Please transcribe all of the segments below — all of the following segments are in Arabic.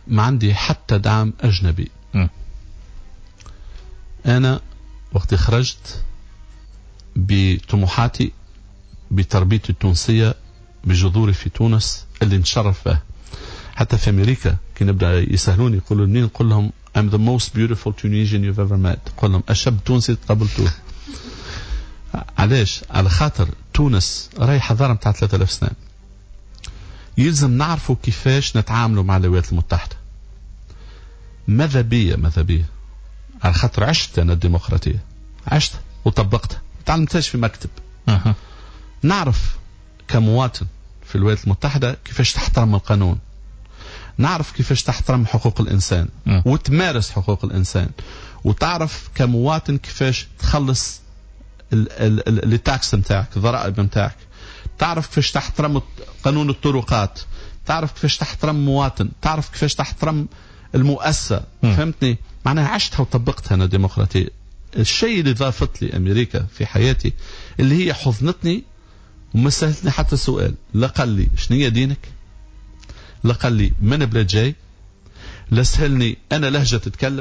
ما عندي حتى دعم أجنبي. أنا وقت خرجت بطموحاتي، بتربيتي التونسية، بجذوري في تونس اللي نتشرف به. حتى في أمريكا كي نبدأ يسألوني يقولوا منين، نقول لهم I'm the most beautiful Tunisian you've ever met. نقول لهم أشب تونسي تقابلتوه. علاش؟ على خاطر تونس راهي حضارة متاع 3000 سنة. يلزم نعرفوا كيفاش نتعاملوا مع الولايات المتحدة. ماذا بيا على خاطر عشت أنا الديمقراطية، عشت وطبقتها، تعلمتهاش في مكتب. نعرف كمواطن في الولايات المتحدة كيفاش تحترم القانون، نعرف كيفاش تحترم حقوق الإنسان وتمارس حقوق الإنسان، وتعرف كمواطن كيفاش تخلص التاكس متاعك، الضرائب متاعك، تعرف كيفاش تحترم قانون الطرقات، تعرف كيفاش تحترم مواطن، تعرف كيفاش تحترم المؤسسة. فهمتني؟ معناها عشتها وطبقتها أنا ديمقراطية. الشيء اللي ضافت لي أمريكا في حياتي اللي هي حضنتني وما سألتني حتى سؤال. لا قال لي شنية دينك، لا قال لي من بلاد جاي، لا سهلني أنا لهجة تتكلم،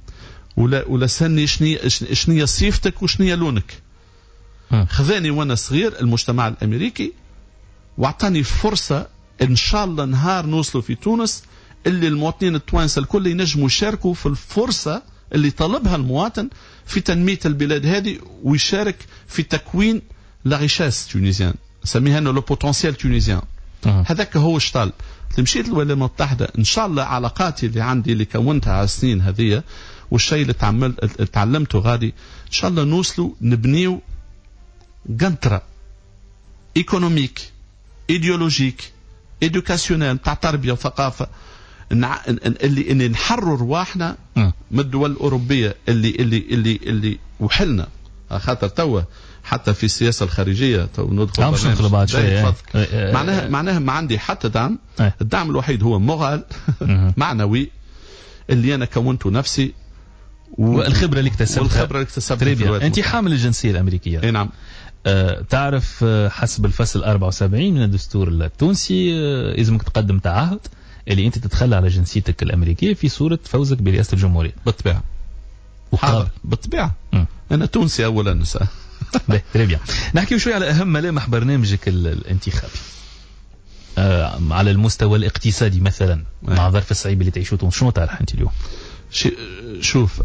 ولا سهلني شنية صيفتك وشنية لونك. خذاني وانا صغير المجتمع الأمريكي واعطاني فرصة إن شاء الله نهار نوصلوا في تونس اللي المواطنين التوانسة الكل ينجموا يشاركوا في الفرصة اللي طلبها المواطن في تنمية البلاد هذه، ويشارك في تكوين لا ريشاس تونيزيان، نسميها انه لو بوتنسيال تونيزيان. هذاك هو الشطال. مشيت للولايات المتحدة ان شاء الله علاقاتي اللي عندي اللي كونتها على السنين هذه والشيء اللي تعلمته غادي ان شاء الله نوصلوا نبنيو قنطرة ايكونوميك ايديولوجيك إدوكاسيونيل تاع تربية وثقافة، اللي نحرر رواحنا من الدول الأوروبية اللي وحلنا. خاطر توا حتى في السياسة الخارجية تو ندخل بعد شوية. معناها ما عندي حتى دعم. الدعم الوحيد هو مورال معنوي اللي أنا كونته نفسي والخبرة اللي اكتسبتها. أنت حامل الجنسية الأمريكية. اي نعم. تعرف حسب الفصل 74 من الدستور التونسي لازمك تقدم تعهد اللي أنت تتخلى على جنسيتك الأمريكية في صورة فوزك برئاسة الجمهورية. بالطبيعة. بالطبيعة. أنا تونسي أولا نساء. تريبيا. نحكي شوي على أهم ملامح برنامجك الانتخابي على المستوى الاقتصادي مثلا مع ظرف الصعيب اللي تعيشوه تونس. شنو تعرف أنت اليوم؟ شوف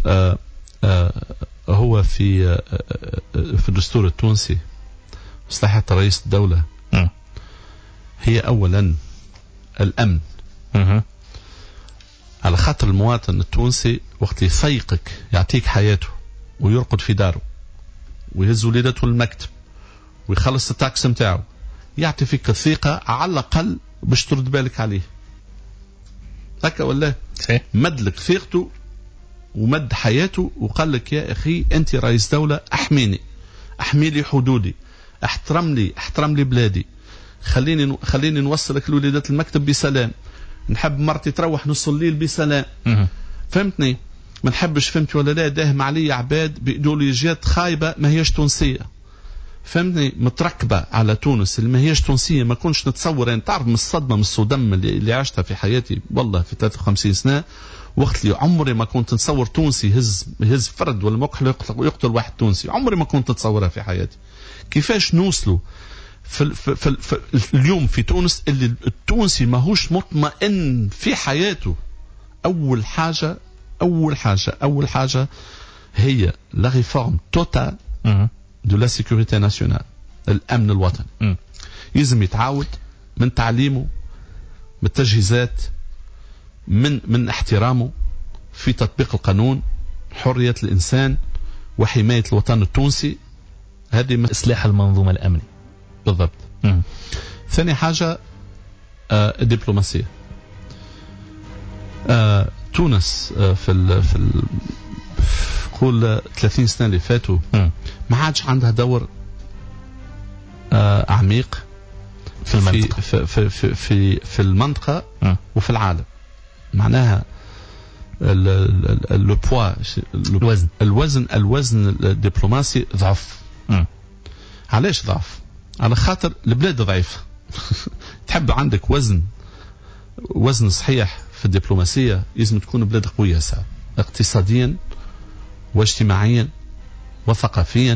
هو في الدستور التونسي مصلحة رئيس الدولة هي أولا الأمن. على خاطر المواطن التونسي وقت يثيقك يعطيك حياته ويرقد في داره ويهز وليدته المكتب ويخلص التاكس متاعه، يعطي فيك الثقة على الأقل باش ترد بالك عليه. هكا ولا مدلك ثقته ومد حياته وقال لك يا أخي أنت رئيس دولة، أحميني، أحمي لي حدودي، احترم لي بلادي، خليني نوصلك لوليدات المكتب بسلام، نحب مرتي تروح نص الليل بسلام. فهمتني؟ ما نحبش فهمتي ولا لا داهم علي عباد بإيديولوجيات خايبة ما هيش تونسية. فهمتني؟ متركبة على تونس اللي ما هيش تونسية. ما كنتش نتصور يعني تعرف من الصدمة من الصدم اللي عشتها في حياتي والله في 53 سنة، وقت لي عمري ما كنت نتصور تونسي يهز فرد ولا مكحل يقتل واحد تونسي. عمري ما كنت نتصورها في حياتي. كيفاش نوصلوا في اليوم في تونس اللي التونسي ماهوش مطمئن في حياته. أول حاجة هي لا ريفورم توتال دو لا سيكوريتي ناسيونال، الأمن الوطني. يلزم يتعاود من تعليمه، من التجهيزات، من احترامه في تطبيق القانون، حرية الإنسان وحماية الوطن التونسي. هذه إصلاح المنظومة الأمنية بالضبط. ثاني حاجة الدبلوماسية. تونس في قول 30 سنة اللي فاتوا ما عادش عندها دور عميق في المنطقة في المنطقة وفي العالم. معناها الوزن الدبلوماسي ضعف. علاش ضعف؟ على خاطر البلاد ضعيفة. تحب عندك وزن صحيح في الدبلوماسية لازم تكون بلاد قوية ساعة اقتصاديا واجتماعيا وثقافيا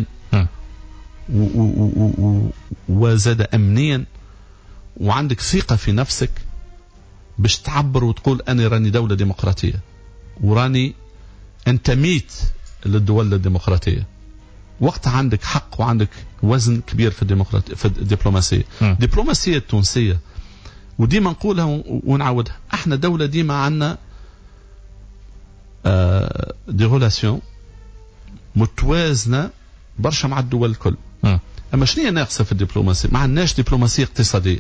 وزاد أمنيا، وعندك ثقة في نفسك باش تعبر وتقول أنا راني دولة ديمقراطية وراني انتميت للدول الديمقراطية. وقت عندك حق وعندك وزن كبير في الدبلوماسية. الدبلوماسية التونسية وديما نقولها ونعودها، احنا دولة ديما عنا دي غولاسيون متوازنة برشا مع الدول الكل. اما شنية ناقصة في الدبلوماسية؟ ما عندناش دبلوماسية اقتصادية.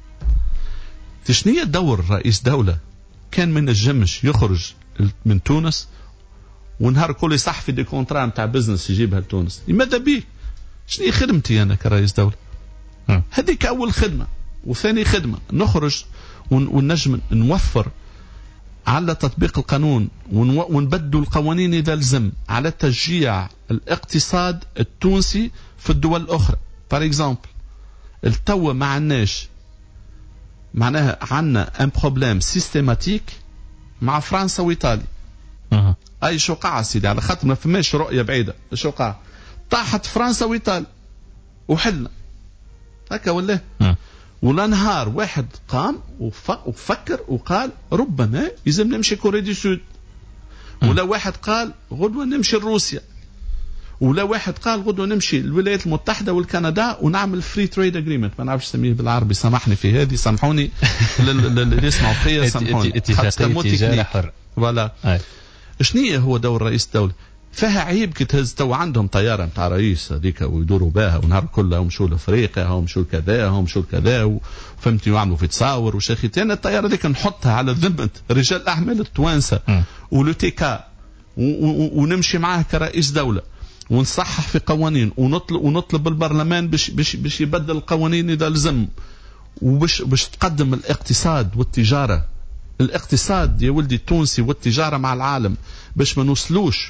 شنية دور رئيس دولة كان من الجمش يخرج من تونس ونهار كل يصح في دي كونترا متاع بزنس يجيبها لتونس؟ لماذا بيك؟ شنو خدمتي انا كرئيس دولة؟ هذيك اول خدمة. وثاني خدمة نخرج ونجم نوفر على تطبيق القانون ونبدل القوانين إذا لزم على تشجيع الاقتصاد التونسي في الدول الأخرى. بار اكزامبل التو ما عندناش معناها عندنا ان بروبليم سيستيماتيك مع فرنسا وإيطاليا. أي شو قاع سيدي على خاطر ما فماش رؤية بعيدة. شو قاع طاحت فرنسا وإيطاليا وحلنا هكا ولا ولا نهار واحد قام وفكر وقال ربما يلزم نمشي كوريا دي سود، ولا واحد قال غدوة نمشي لروسيا، ولا واحد قال غدوة نمشي الولايات المتحدة والكندا ونعمل فري تريد اجريمنت. ما نعرفش نسميه بالعربي، سامحني في هذه، سامحوني اللي يسمعوا فيا، سامحوني. اتفاقية تجارة حر. ولا شنية هو دور رئيس الدولة؟ فيها عيب كي تهز تو عندهم طيارة متاع رئيس هذيك ويدوروا بها ونهار كله ومشوا لافريقيا ومشوا لكذا ومشوا لكذا وفهمتي ويعملوا في تصاور وشاخيتي. انا الطيارة هذيك نحطها على ذمة رجال الأعمال التوانسة ولوتيكا ونمشي معاه كرئيس دولة ونصحح في قوانين ونطلب البرلمان باش يبدل القوانين إذا لزم، وباش تقدم الاقتصاد والتجارة. الاقتصاد يا ولدي التونسي والتجارة مع العالم باش ما نوصلوش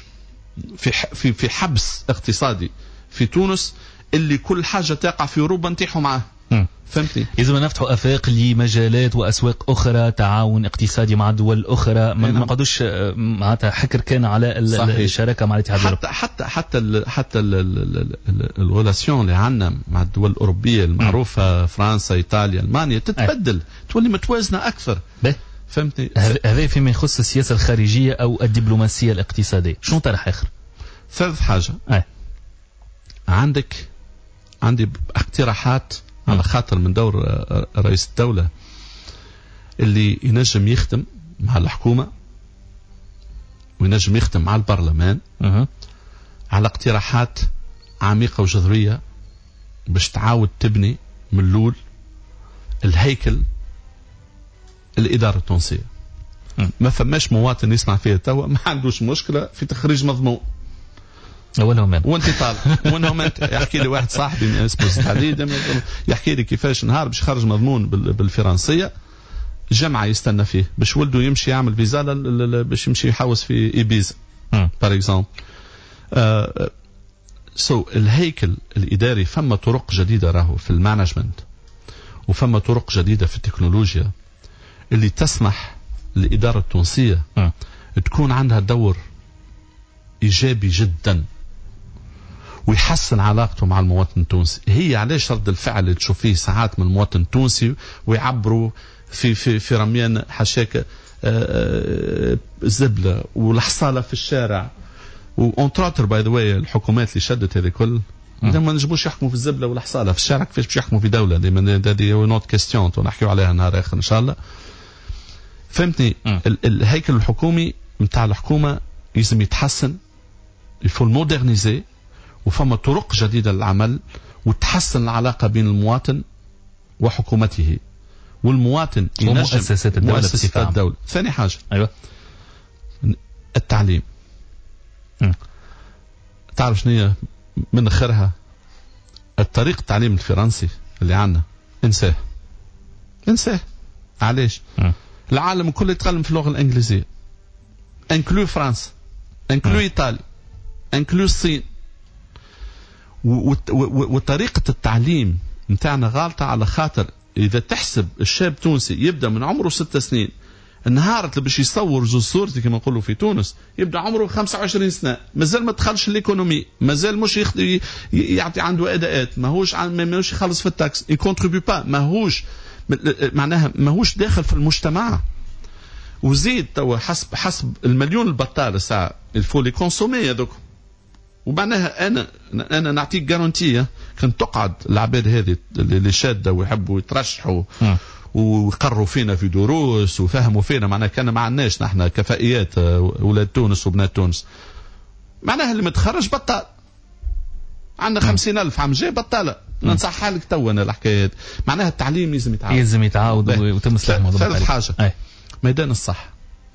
في حبس اقتصادي في تونس اللي كل حاجة تقع في أوروبا نتيحوا معاه. فهمتني؟ إذا نفتحوا أفاق لمجالات وأسواق أخرى، تعاون اقتصادي مع دول أخرى، ما قدوش معناتها حكر كان على الشراكة مع الاتحاد الأوروبي. حتى الغولاسيون اللي عندنا مع الدول الأوروبية المعروفة فرنسا إيطاليا ألمانيا تتبدل تولي متوازنة أكثر. فهمتني؟ هذا فيما يخص السياسة الخارجية أو الدبلوماسية الاقتصادية. شنو طرح آخر؟ ثالث حاجة عندي اقتراحات على خاطر من دور رئيس الدولة اللي ينجم يخدم مع الحكومة وينجم يخدم مع البرلمان على اقتراحات عميقة وجذرية باش تعاود تبني من الأول الهيكل الإدارة التونسية. ما فماش مواطن يسمع فيها توا ما عندوش مشكلة في تخريج مضمون وانت طالع وانهم يحكي لي واحد صاحبي اسمه سعيد يحكي لي كيفاش نهار باش يخرج مضمون بالفرنسية جمعة يستنى فيه باش ولده يمشي يعمل فيزا باش يمشي يحوس في إيبيزا بار اكزامبل. الهيكل الإداري فما طرق جديدة راهو في المانجمنت وفما طرق جديدة في التكنولوجيا اللي تسمح للإدارة التونسية تكون عندها دور إيجابي جدا ويحسن علاقته مع المواطن التونسي. هي علاش رد الفعل اللي تشوف فيه ساعات من المواطن التونسي ويعبروا في رميان حشاك الزبلة والحصالة في الشارع وانتراتر باي ذا واي الحكومات اللي شدت هذه كل ما نجبوش يحكموا في الزبلة والحصالة في الشارع كيفاش باش يحكموا في دولة هذه نوت كيستيون نحكيو عليها نهار آخر إن شاء الله. فهمتني؟ الهيكل الحكومي متاع الحكومة لازم يتحسن، يفول مودرنيزي وفما طرق جديدة للعمل وتحسن العلاقة بين المواطن وحكومته والمواطن ومؤسسات الدولة مؤسسات الدولة. ثاني حاجة أيوة التعليم. تعرف شنو من آخرها الطريق التعليم الفرنسي اللي عنا انساه. علاش؟ العالم كله يتكلم في اللغة الإنجليزية انكلو فرنسا انكلو إيطاليا انكلو الصين وطريقة التعليم متاعنا غالطة على خاطر إذا تحسب الشاب تونسي يبدأ من عمره 6 سنين النهار اللي باش يصور زوز صورتي كما نقولوا في تونس يبدا عمره 25 سنه، مازال ما دخلش الايكونومي، مازال مش يعطي عنده اداءات، ماهوش يخلص في التاكس، يكونتريبيو با، ماهوش معناها ماهوش داخل في المجتمع. وزيد توا حسب المليون البطاله ساعه الفو لي كونسومي هذوك. ومعناها انا نعطيك جارونتيه كنت تقعد العباد هذه اللي شاده ويحبوا يترشحوا ويقروا فينا في دروس وفهموا فينا، معناها كان ما عندناش نحن كفائيات ولاد تونس وبنات تونس، معناها اللي متخرج بطال. عندنا 50,000 عام جاي بطاله. ننصحها لك تو انا الحكايه، معناها التعليم لازم يتعاود ويتم اصلاح الموضوع. ثالث حاجه ميدان الصحه.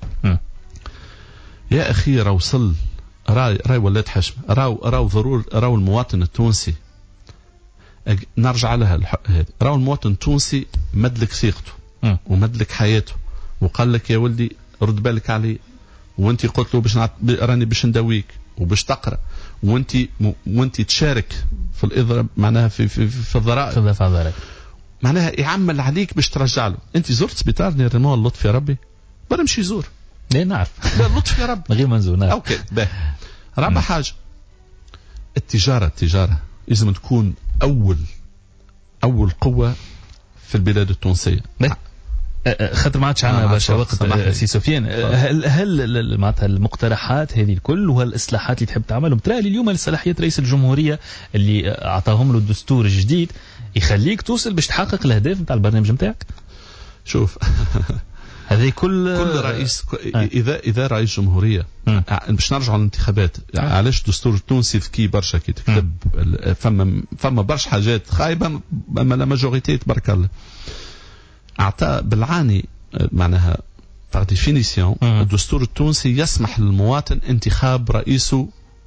يا اخي راه وصل راي ولات حشمه، راو ضروري، راو المواطن التونسي نرجع لها هذه، راو المواطن التونسي مدلك ثقته ومدلك حياته، وقال لك يا ولدي رد بالك علي، وانت قلت له راني باش نداويك وباش تقرا، وانت تشارك في الاضراب معناها في الضرائب، معناها يعمل عليك باش ترجع له. انت زرت سبيطار نيرمون اللطف يا ربي؟ بلا مش يزور، لا نعرف، لا اللطف يا ربي غير منزور. نعم. اوكي باهي. رابع حاجه التجاره لازم تكون اول قوه في البلاد التونسيه. خاطر ما عادش عندنا برشا وقت سي سفيان. هل معناتها المقترحات هذه الكل وهالاصلاحات اللي تحب تعملهم ترى اليوم لصلاحيات رئيس الجمهوريه اللي اعطاهم له الدستور الجديد يخليك توصل باش تحقق الاهداف نتاع البرنامج نتاعك؟ شوف هذه كل رئيس اذا رئيس جمهوريه باش نرجعوا للانتخابات. علاش الدستور التونسي ذكي برشا كي تكتب فما برشا حاجات خايبه، اما لا ماجوريتي تبارك الله اعطى بالعاني، معناها par définition الدستور التونسي يسمح للمواطن انتخاب رئيسه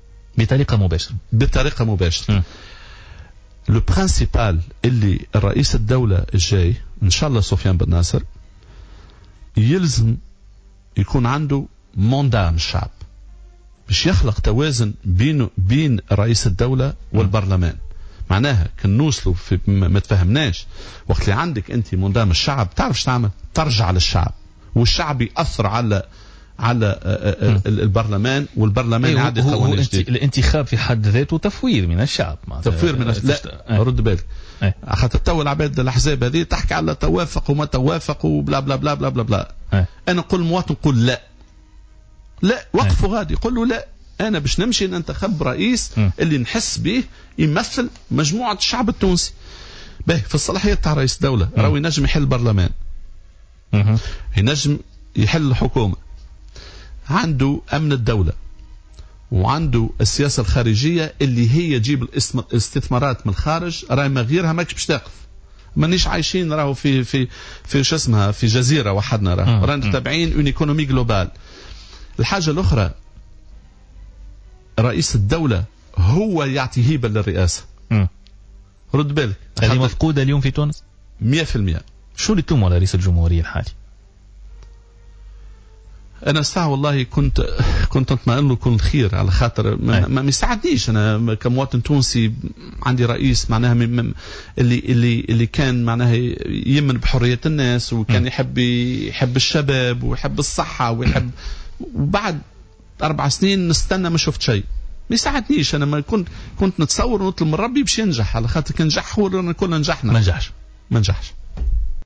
بطريقه مباشره. لو برينسيبال اللي الرئيس الدوله الجاي ان شاء الله سفيان بن ناصر يلزم يكون عنده موندا من الشعب باش يخلق توازن بين رئيس الدوله والبرلمان. معناها كن نوصلوا في ما تفهمناش وقت اللي عندك انت موندا من الشعب تعرف شو تعمل، ترجع للشعب والشعب يأثر على البرلمان، والبرلمان يعدي قوانين جديدة. الانتخاب في حد ذاته تفوير من الشعب، تفوير من لا رد بالك خاطر تو العباد الاحزاب هذه تحكي على توافق وما توافق وبلا بلا بلا بلا بلا بلا. انا نقول المواطن قول لا وقفوا غادي، قول له لا، انا باش نمشي ننتخب رئيس اللي نحس به يمثل مجموعه الشعب التونسي. به في الصلاحيات تاع رئيس الدوله راهو ينجم يحل البرلمان، ينجم يحل الحكومه، عنده امن الدوله، وعنده السياسه الخارجيه اللي هي تجيب الاستثمارات من الخارج. راهي ما غيرها ماكش باش تقف، مانيش عايشين راهو في شو اسمها في جزيره وحدنا، رانا تابعين اون ايكونومي جلوبال. الحاجه الاخرى رئيس الدوله هو يعطي هيبه للرئاسه. رد بالك هذه مفقوده اليوم في تونس 100%. شو اللي تلوموا على رئيس الجمهوريه الحالي؟ انا ساعه والله كنت اطمئن له كل خير، على خاطر ما يساعدنيش انا كمواطن تونسي عندي رئيس معناها اللي كان معناها يمن بحريه الناس، وكان يحب الشباب ويحب الصحه ويحب، وبعد 4 سنين نستنى ما شفت شيء. ما يساعدنيش انا، ما كنت نتصور ونطلب من ربي باش ينجح، على خاطر كان نجح هو كلنا نجحنا. ما نجحش.